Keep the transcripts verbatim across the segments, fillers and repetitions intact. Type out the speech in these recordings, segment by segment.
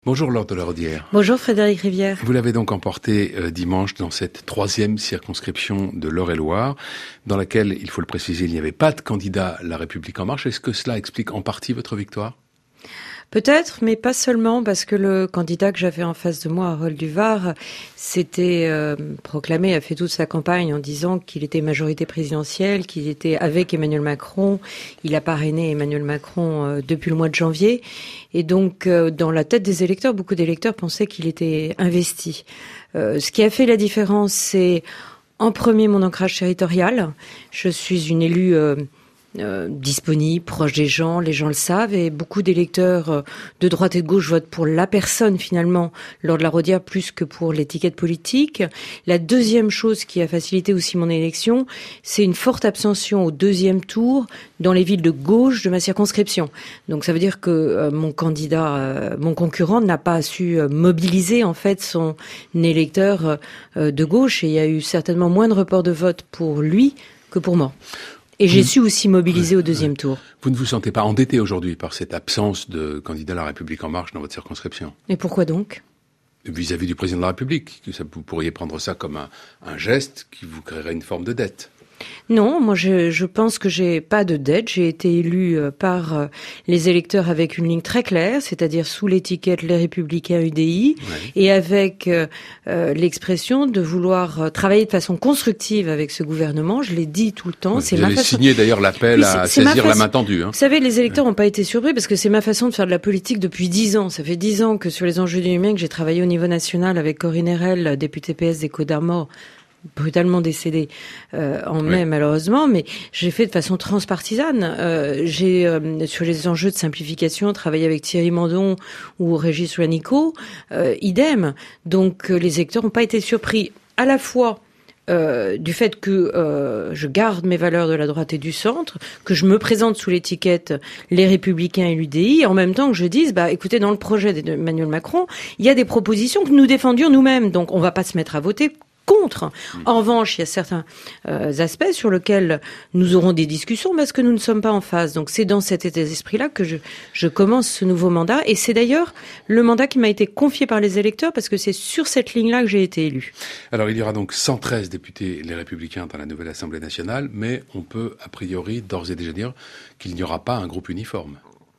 Bonjour Laure de la Rodière. Bonjour Frédéric Rivière. Vous l'avez donc emporté euh, dimanche dans cette troisième circonscription de l'Eure-et-Loire, dans laquelle, il faut le préciser, il n'y avait pas de candidat La République En Marche. Est-ce que cela explique en partie votre victoire ? Peut-être, mais pas seulement, parce que le candidat que j'avais en face de moi, Harold Duvar, s'était euh, proclamé, a fait toute sa campagne en disant qu'il était majorité présidentielle, qu'il était avec Emmanuel Macron. Il a parrainé Emmanuel Macron euh, depuis le mois de janvier. Et donc, euh, dans la tête des électeurs, beaucoup d'électeurs pensaient qu'il était investi. Euh, ce qui a fait la différence, c'est en premier mon ancrage territorial. Je suis une élue Euh, Euh, disponible, proche des gens, les gens le savent, et beaucoup d'électeurs euh, de droite et de gauche votent pour la personne finalement lors de la Rodière plus que pour l'étiquette politique. La deuxième chose qui a facilité aussi mon élection, c'est une forte abstention au deuxième tour dans les villes de gauche de ma circonscription. Donc ça veut dire que euh, mon candidat, euh, mon concurrent n'a pas su euh, mobiliser en fait son électeur euh, de gauche, et il y a eu certainement moins de reports de vote pour lui que pour moi. Et j'ai su aussi mobiliser au deuxième tour. Vous ne vous sentez pas endetté aujourd'hui par cette absence de candidat La République En Marche dans votre circonscription ? Et pourquoi donc ? Vis-à-vis du président de la République, que ça, vous pourriez prendre ça comme un, un geste qui vous créerait une forme de dette. Non, moi je, je pense que j'ai pas de dette. J'ai été élu par les électeurs avec une ligne très claire, c'est-à-dire sous l'étiquette Les Républicains U D I, ouais. Et avec euh, l'expression de vouloir travailler de façon constructive avec ce gouvernement. Je l'ai dit tout le temps. Ouais, c'est vous ma avez façon... signé d'ailleurs l'appel à saisir la main tendue. Hein. Vous savez, les électeurs n'ont ouais. pas été surpris parce que c'est ma façon de faire de la politique depuis dix ans. Ça fait dix ans que sur les enjeux du numérique, j'ai travaillé au niveau national avec Corinne Herel, députée P S des Côtes-d'Armor, brutalement décédé euh, en mai, oui. malheureusement, mais j'ai fait de façon transpartisane. Euh, j'ai, euh, sur les enjeux de simplification, travaillé avec Thierry Mandon ou Régis Juanico, euh, idem. Donc, euh, les électeurs n'ont pas été surpris à la fois Euh, du fait que euh, je garde mes valeurs de la droite et du centre, que je me présente sous l'étiquette Les Républicains et l'U D I, et en même temps que je dise, bah, écoutez, dans le projet d'Emmanuel Macron, il y a des propositions que nous défendions nous-mêmes, donc on va pas se mettre à voter contre. En revanche, il y a certains euh, aspects sur lesquels nous aurons des discussions parce que nous ne sommes pas en phase. Donc c'est dans cet état d'esprit-là que je, je commence ce nouveau mandat. Et c'est d'ailleurs le mandat qui m'a été confié par les électeurs parce que c'est sur cette ligne-là que j'ai été élu. Alors il y aura donc cent treize députés Les Républicains dans la nouvelle Assemblée nationale, mais on peut a priori d'ores et déjà dire qu'il n'y aura pas un groupe uniforme.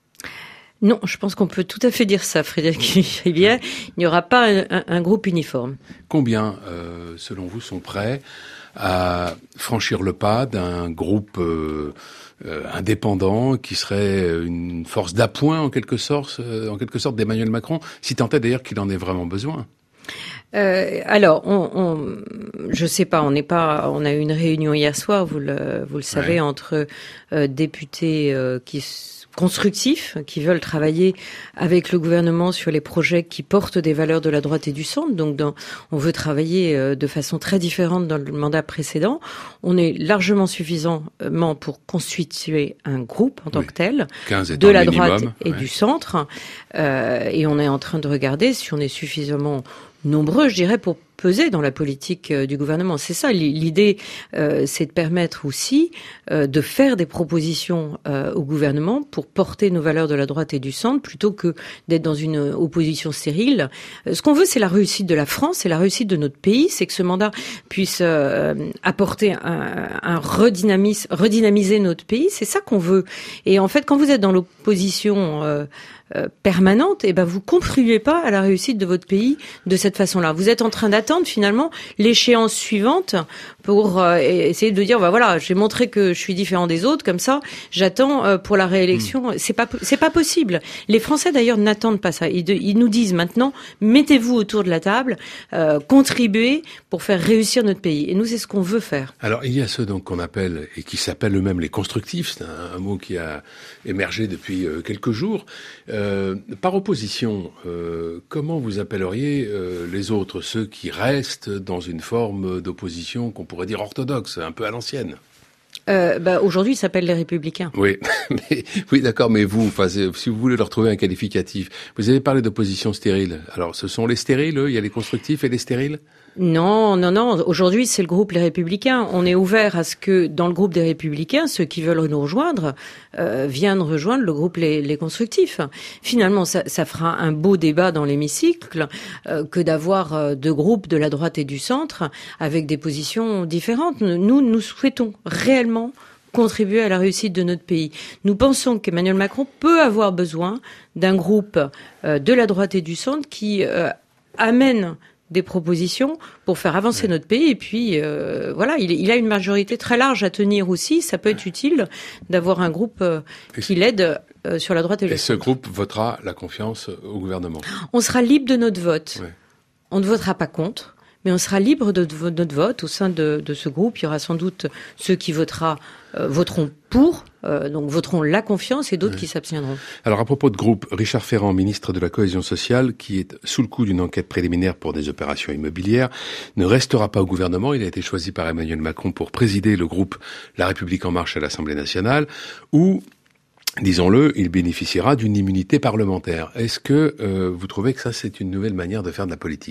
Non, je pense qu'on peut tout à fait dire ça, Frédéric Rivière. Il n'y aura pas un, un, un groupe uniforme. Combien, euh, selon vous, sont prêts à franchir le pas d'un groupe euh, euh, indépendant qui serait une force d'appoint en quelque sorte, euh, en quelque sorte d'Emmanuel Macron, si tant est d'ailleurs qu'il en ait vraiment besoin? Euh, alors, on, on, je sais pas, on n'est pas, on a eu une réunion hier soir, vous le, vous le savez, ouais. entre euh, députés euh, qui constructifs, qui veulent travailler avec le gouvernement sur les projets qui portent des valeurs de la droite et du centre. Donc, dans, on veut travailler euh, de façon très différente dans le mandat précédent. On est largement suffisamment pour constituer un groupe en tant oui. que tel, de la droite minimum, et ouais. du centre. Euh, et on est en train de regarder si on est suffisamment nombreux, je dirais, pour peser dans la politique euh, du gouvernement. C'est ça, l'idée, euh, c'est de permettre aussi euh, de faire des propositions euh, au gouvernement pour porter nos valeurs de la droite et du centre, plutôt que d'être dans une opposition stérile. Euh, ce qu'on veut, c'est la réussite de la France, c'est la réussite de notre pays, c'est que ce mandat puisse euh, apporter un, un redynamisme, redynamiser notre pays, c'est ça qu'on veut. Et en fait, quand vous êtes dans l'opposition euh, euh, permanente, eh ben vous contribuez pas à la réussite de votre pays de cette façon-là. Vous êtes en train d'attendre finalement l'échéance suivante pour euh, essayer de dire bah voilà, j'ai montré que je suis différent des autres, comme ça j'attends euh, pour la réélection. Mmh. C'est pas c'est pas possible. Les Français d'ailleurs n'attendent pas ça. Ils, de, ils nous disent maintenant mettez-vous autour de la table, euh, contribuez pour faire réussir notre pays. Et nous c'est ce qu'on veut faire. Alors il y a ceux donc qu'on appelle et qui s'appellent eux-mêmes les constructifs. C'est un, un mot qui a émergé depuis euh, quelques jours. Euh, par opposition, euh, comment vous appelleriez euh, les autres, ceux qui restent dans une forme d'opposition qu'on pourrait dire orthodoxe, un peu à l'ancienne? Euh, bah, aujourd'hui, ils s'appellent les Républicains. Oui, mais, oui, d'accord, mais vous, enfin, si vous voulez leur trouver un qualificatif, vous avez parlé d'opposition stérile. Alors, ce sont les stériles, eux, il y a les constructifs et les stériles? Non, non, non. Aujourd'hui, c'est le groupe Les Républicains. On est ouvert à ce que, dans le groupe des Républicains, ceux qui veulent nous rejoindre euh, viennent rejoindre le groupe Les, les Constructifs. Finalement, ça, ça fera un beau débat dans l'hémicycle euh, que d'avoir euh, deux groupes de la droite et du centre avec des positions différentes. Nous, nous souhaitons réellement contribuer à la réussite de notre pays. Nous pensons qu'Emmanuel Macron peut avoir besoin d'un groupe euh, de la droite et du centre qui euh, amène des propositions pour faire avancer notre pays. Et puis, euh, voilà, il, il a une majorité très large à tenir aussi. Ça peut être utile d'avoir un groupe euh, qui l'aide euh, sur la droite et le centre. Et ce groupe votera la confiance au gouvernement. On sera libre de notre vote. Ouais. On ne votera pas contre, mais on sera libre de, de notre vote. Au sein de, de ce groupe, il y aura sans doute ceux qui votera, euh, voteront pour, euh, donc voteront la confiance, et d'autres oui. qui s'abstiendront. Alors à propos de groupe, Richard Ferrand, ministre de la Cohésion sociale, qui est sous le coup d'une enquête préliminaire pour des opérations immobilières, ne restera pas au gouvernement. Il a été choisi par Emmanuel Macron pour présider le groupe La République En Marche à l'Assemblée nationale, où, disons-le, il bénéficiera d'une immunité parlementaire. Est-ce que euh, vous trouvez que ça, c'est une nouvelle manière de faire de la politique ?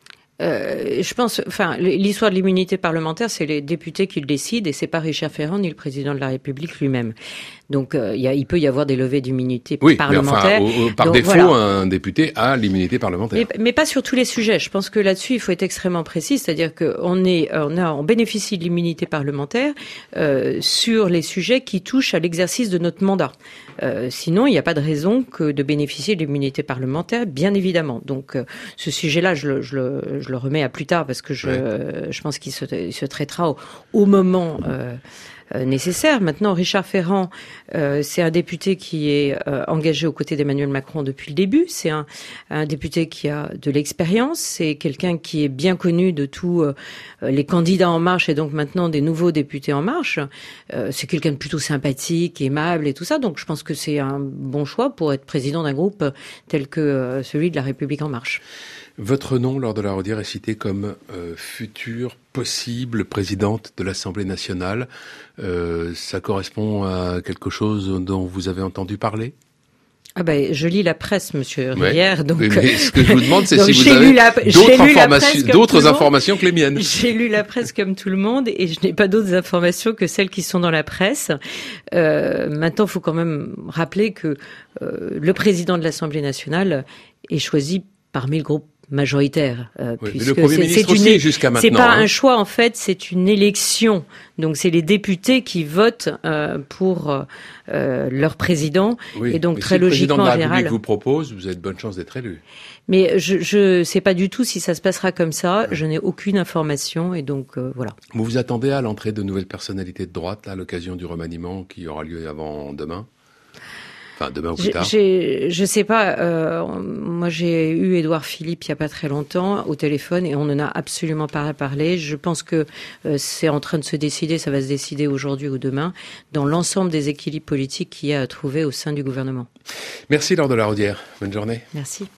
Euh, je pense, enfin, l'histoire de l'immunité parlementaire, c'est les députés qui le décident, et c'est pas Richard Ferrand ni le président de la République lui-même. Donc, euh, il, y a, il peut y avoir des levées d'immunité oui, parlementaire. Mais enfin, au, au, par Donc, défaut, voilà. Un député a l'immunité parlementaire. Mais, mais pas sur tous les sujets. Je pense que là-dessus, il faut être extrêmement précis, c'est-à-dire qu'on est, on a, on bénéficie de l'immunité parlementaire euh, sur les sujets qui touchent à l'exercice de notre mandat. Euh, sinon, il n'y a pas de raison que de bénéficier de l'immunité parlementaire, bien évidemment. Donc, euh, ce sujet-là, je le, je le, je le remets à plus tard parce que je, ouais. euh, je pense qu'il se, il se traitera au, au moment euh, euh, nécessaire. Maintenant, Richard Ferrand, euh, c'est un député qui est euh, engagé aux côtés d'Emmanuel Macron depuis le début. C'est un, un député qui a de l'expérience. C'est quelqu'un qui est bien connu de tous euh, les candidats En Marche et donc maintenant des nouveaux députés En Marche. Euh, c'est quelqu'un de plutôt sympathique, aimable et tout ça. Donc, je pense que c'est un bon choix pour être président d'un groupe tel que euh, celui de La République En Marche. Votre nom, lors de la Rodière, est cité comme euh, future possible présidente de l'Assemblée nationale. Euh, ça correspond à quelque chose dont vous avez entendu parler ? Ah ben, je lis la presse, Monsieur Rivière, ouais. donc. Mais, mais ce que je vous demande, c'est si vous avez la, d'autres, informations, d'autres informations que les miennes. J'ai lu la presse comme tout le monde et je n'ai pas d'autres informations que celles qui sont dans la presse. Euh, maintenant, il faut quand même rappeler que euh, le président de l'Assemblée nationale est choisi parmi le groupe majoritaire, euh, oui, puisque le Premier c'est, ministre c'est aussi une, jusqu'à maintenant. C'est pas hein. un choix en fait, c'est une élection. Donc c'est les députés qui votent euh, pour euh, leur président, oui, et donc mais très si logiquement le président de la en général. République vous propose, vous avez de bonnes chances d'être élu. Mais je je sais pas du tout si ça se passera comme ça. Ouais. Je n'ai aucune information et donc euh, voilà. Vous vous attendez à l'entrée de nouvelles personnalités de droite là, à l'occasion du remaniement qui aura lieu avant demain? Enfin, demain ou plus tard. J'ai, je sais pas. Euh, moi, j'ai eu Édouard Philippe il y a pas très longtemps au téléphone et on n'en a absolument pas parlé. Je pense que euh, c'est en train de se décider. Ça va se décider aujourd'hui ou demain dans l'ensemble des équilibres politiques qu'il y a à trouver au sein du gouvernement. Merci Laure de la Rodière. Bonne journée. Merci.